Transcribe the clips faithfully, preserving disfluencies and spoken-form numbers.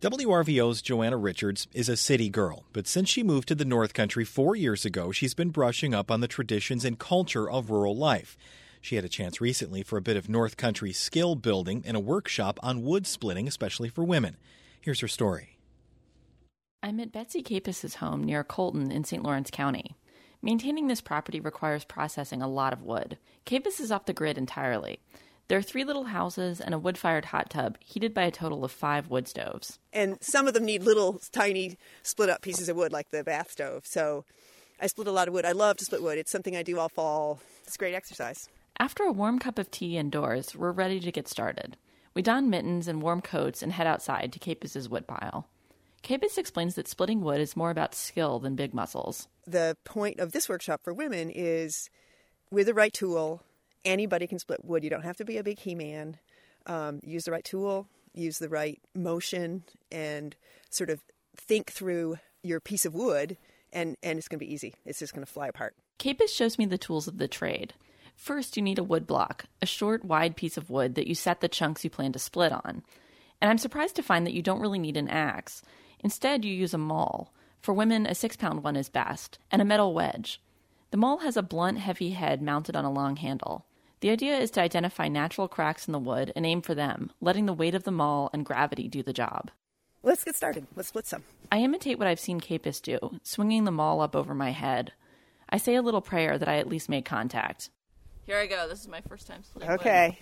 W R V O's Joanna Richards is a city girl, but since she moved to the North Country four years ago, she's been brushing up on the traditions and culture of rural life. She had a chance recently for a bit of North Country skill building and a workshop on wood splitting, especially for women. Here's her story. I'm at Betsy Capus's home near Colton in Saint Lawrence County. Maintaining this property requires processing a lot of wood. Capus is off the grid entirely. There are three little houses and a wood-fired hot tub heated by a total of five wood stoves. And some of them need little, tiny, split-up pieces of wood, like the bath stove. So I split a lot of wood. I love to split wood. It's something I do all fall. It's great exercise. After a warm cup of tea indoors, we're ready to get started. We don mittens and warm coats and head outside to Capus's wood pile. Capus explains that splitting wood is more about skill than big muscles. The point of this workshop for women is, with the right tool, anybody can split wood. You don't have to be a big He-Man. Um, use the right tool, use the right motion, and sort of think through your piece of wood, and, and it's going to be easy. It's just going to fly apart. Capus shows me the tools of the trade. First, you need a wood block, a short, wide piece of wood that you set the chunks you plan to split on. And I'm surprised to find that you don't really need an axe. Instead, you use a maul. For women, a six-pound one is best, and a metal wedge. The maul has a blunt, heavy head mounted on a long handle. The idea is to identify natural cracks in the wood and aim for them, letting the weight of the maul and gravity do the job. Let's get started. Let's split some. I imitate what I've seen Capus do, swinging the maul up over my head. I say a little prayer that I at least made contact. Here I go. This is my first time splitting wood. Okay.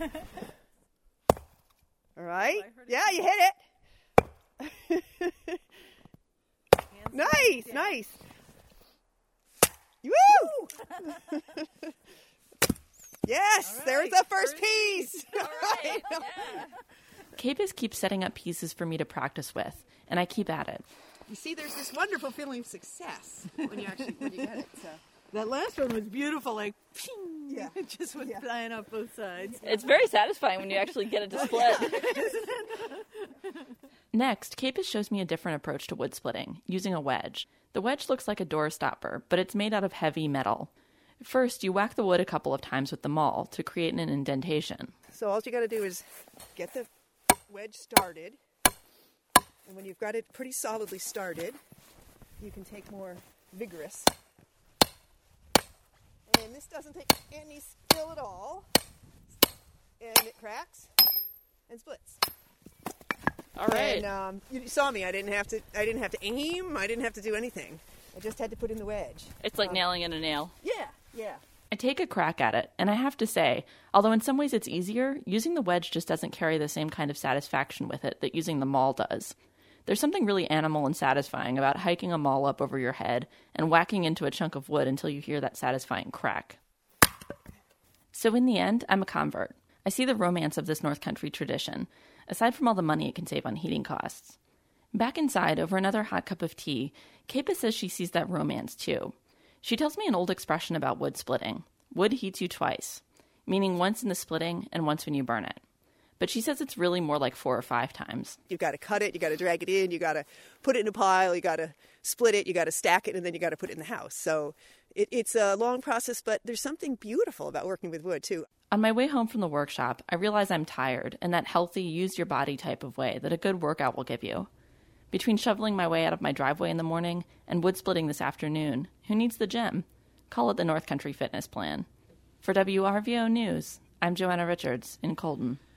All right. Yeah, you hit it. Nice, nice. Woo! Yes, right, there's the first piece. All right. Yeah. Capus keeps setting up pieces for me to practice with, and I keep at it. You see, there's this wonderful feeling of success when you actually when you get it. So. That last one was beautiful, like, ping, yeah. It just went yeah. flying off both sides. It's very satisfying when you actually get it to split. Next, Capus shows me a different approach to wood splitting, using a wedge. The wedge looks like a door stopper, but it's made out of heavy metal. First, you whack the wood a couple of times with the maul to create an indentation. So all you got to do is get the wedge started, and when you've got it pretty solidly started, you can take more vigorous. And this doesn't take any skill at all, and it cracks and splits. All right. And um, you saw me. I didn't have to. I didn't have to aim. I didn't have to do anything. I just had to put in the wedge. It's like um, nailing in a nail. Yeah, yeah. I take a crack at it, and I have to say, although in some ways it's easier, using the wedge just doesn't carry the same kind of satisfaction with it that using the maul does. There's something really animal and satisfying about hiking a maul up over your head and whacking into a chunk of wood until you hear that satisfying crack. So in the end, I'm a convert. I see the romance of this North Country tradition, aside from all the money it can save on heating costs. Back inside, over another hot cup of tea, Capus says she sees that romance too. She tells me an old expression about wood splitting. Wood heats you twice, meaning once in the splitting and once when you burn it. But she says it's really more like four or five times. You've got to cut it, you got to drag it in, you got to put it in a pile, you got to split it, you got to stack it, and then you got to put it in the house. So it, it's a long process, but there's something beautiful about working with wood too. On my way home from the workshop, I realize I'm tired in that healthy, use-your-body type of way that a good workout will give you. Between shoveling my way out of my driveway in the morning and wood splitting this afternoon, who needs the gym? Call it the North Country Fitness Plan. For W R V O News, I'm Joanna Richards in Colton.